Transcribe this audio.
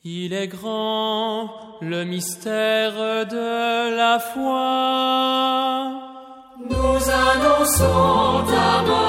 Il est grand le mystère de la foi. Nous annonçons ta mort.